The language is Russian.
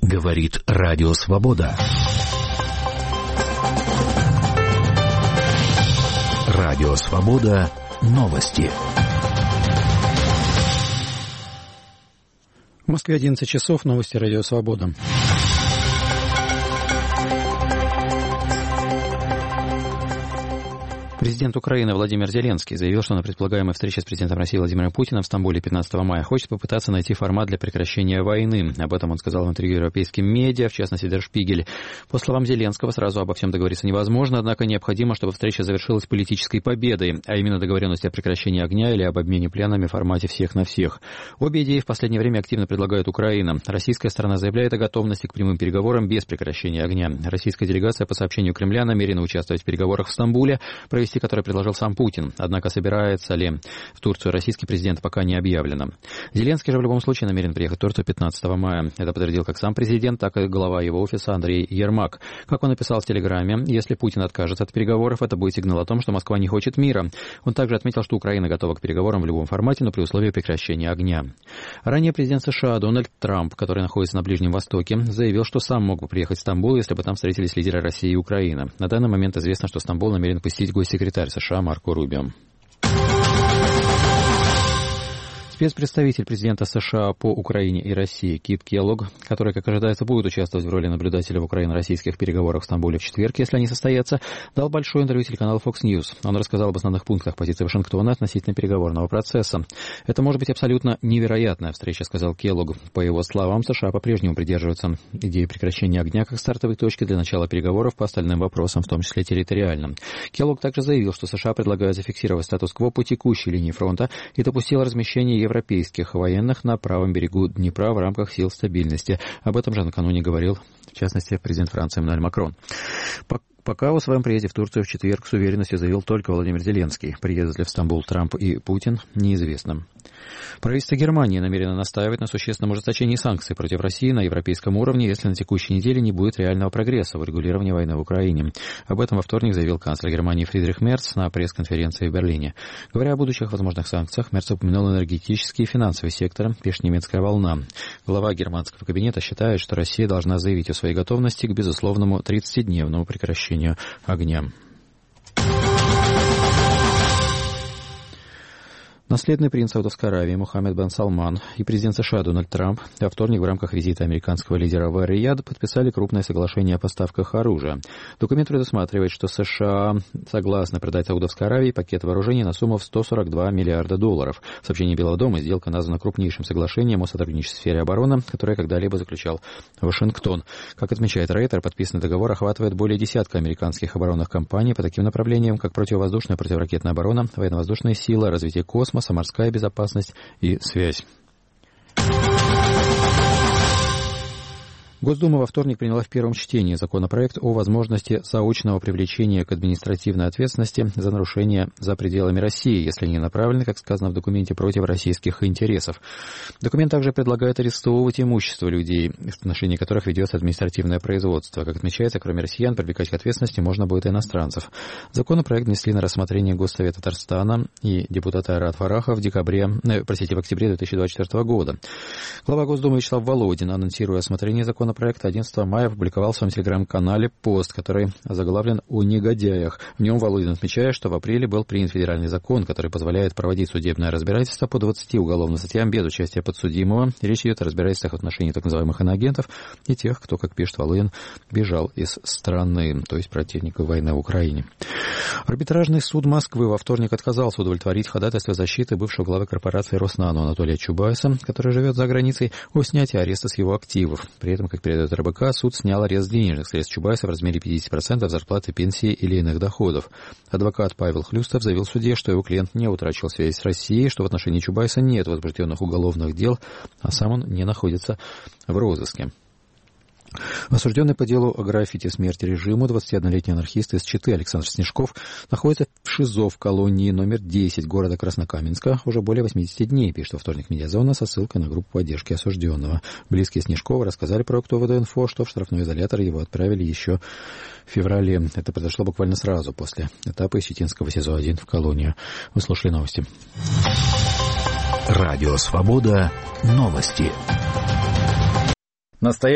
Говорит Радио Свобода. Радио Свобода. Новости. В Москве 11 часов. Новости Радио Свобода. Президент Украины Владимир Зеленский заявил, что на предполагаемой встрече с президентом России Владимиром Путиным в Стамбуле 15 мая хочет попытаться найти формат для прекращения войны. Об этом он сказал в интервью европейским медиа, в частности Der Spiegel. По словам Зеленского, сразу обо всем договориться невозможно, однако необходимо, чтобы встреча завершилась политической победой, а именно договоренности о прекращении огня или об обмене пленными в формате всех на всех. Обе идеи в последнее время активно предлагает Украина. Российская сторона заявляет о готовности к прямым переговорам без прекращения огня. Российская делегация, по сообщению Кремля, намерена участвовать в переговорах в Стамбуле, провести который предложил сам Путин. Однако собирается ли в Турцию российский президент, пока не объявлено. Зеленский же в любом случае намерен приехать в Турцию 15 мая. Это подтвердил как сам президент, так и глава его офиса Андрей Ермак. Как он написал в Телеграме, если Путин откажется от переговоров, это будет сигнал о том, что Москва не хочет мира. Он также отметил, что Украина готова к переговорам в любом формате, но при условии прекращения огня. Ранее президент США Дональд Трамп, который находится на Ближнем Востоке, заявил, что сам мог бы приехать в Стамбул, если бы там встретились лидеры России и Украины. На данный момент известно, что Стамбул намерен посетить госсекретарь США Марко Рубио. Спецпредставитель президента США по Украине и России Кит Келлог, который, как ожидается, будет участвовать в роли наблюдателя в украино-российских переговорах в Стамбуле в четверг, если они состоятся, дал большое интервью телеканалу Fox News. Он рассказал об основных пунктах позиции Вашингтона относительно переговорного процесса. «Это может быть абсолютно невероятная встреча», — сказал Келлог. По его словам, США по-прежнему придерживаются идеи прекращения огня как стартовой точки для начала переговоров по остальным вопросам, в том числе территориальным. Келлог также заявил, что США предлагают зафиксировать статус-кво по текущей линии фронта и допустил размещение европейских военных на правом берегу Днепра в рамках сил стабильности. Об этом же накануне говорил, в частности, президент Франции Эммануэль Макрон. Пока о своем приезде в Турцию в четверг с уверенностью заявил только Владимир Зеленский. Приедут ли в Стамбул Трамп и Путин, неизвестно. Правительство Германии намерено настаивать на существенном ужесточении санкций против России на европейском уровне, если на текущей неделе не будет реального прогресса в урегулировании войны в Украине. Об этом во вторник заявил канцлер Германии Фридрих Мерц на пресс-конференции в Берлине. Говоря о будущих возможных санкциях, Мерц упомянул энергетический и финансовый сектор, пишет немецкая «Волна». Глава германского кабинета считает, что Россия должна заявить о своей готовности к безусловному 30-дневному прекращению огня. Наследный принц Саудовской Аравии Мухаммед бен Салман и президент США Дональд Трамп во вторник в рамках визита американского лидера в Эр-Рияд подписали крупное соглашение о поставках оружия. Документ предусматривает, что США согласны продать Саудовской Аравии пакет вооружений на сумму в $142 миллиарда. В сообщении Белого дома сделка названа крупнейшим соглашением о сотрудничестве в сфере обороны, которое когда-либо заключал Вашингтон. Как отмечает Рейтер, подписанный договор охватывает более десятка американских оборонных компаний по таким направлениям, как противовоздушная и противоракетная оборона, военно-воздушные силы, развитие космоса, морская безопасность и связь. Госдума во вторник приняла в первом чтении законопроект о возможности заочного привлечения к административной ответственности за нарушения за пределами России, если они направлены, как сказано в документе, против российских интересов. Документ также предлагает арестовывать имущество людей, в отношении которых ведется административное производство. Как отмечается, кроме россиян, привлекать к ответственности можно будет и иностранцев. Законопроект внесли на рассмотрение Госсовета Татарстана и депутаты Айрат Фарахов в октябре 2024 года. Глава Госдумы Вячеслав Володин, анонсируя рассмотрение законопроекта, 11 мая опубликовал в своем телеграм-канале пост, который озаглавлен «О негодяях». В нем Володин отмечает, что в апреле был принят федеральный закон, который позволяет проводить судебное разбирательство по 20 уголовным статьям без участия подсудимого. Речь идет о разбирательствах в отношении так называемых иноагентов и тех, кто, как пишет Володин, бежал из страны, то есть противников войны в Украине. Арбитражный суд Москвы во вторник отказался удовлетворить ходатайство защиты бывшего главы корпорации «Роснано» Анатолия Чубайса, который живет за границей, о снятии ареста с его активов. При этом, как передает РБК, суд снял арест денежных средств Чубайса в размере 50% зарплаты, пенсии или иных доходов. Адвокат Павел Хлюстов заявил в суде, что его клиент не утрачивал связь с Россией, что в отношении Чубайса нет возбужденных уголовных дел, а сам он не находится в розыске. Осужденный по делу о граффити смерти режиму 21-летний анархист из Читы Александр Снежков находится в ШИЗО в колонии номер 10 города Краснокаменска уже более 80 дней, пишет во вторник «Медиазона» со ссылкой на группу поддержки осужденного. Близкие Снежкова рассказали проекту ВД-инфо, что в штрафной изолятор его отправили еще в феврале. Это произошло буквально сразу после этапа из Читинского СИЗО-1 в колонию. Вы слушали новости. Радио Свобода. Новости.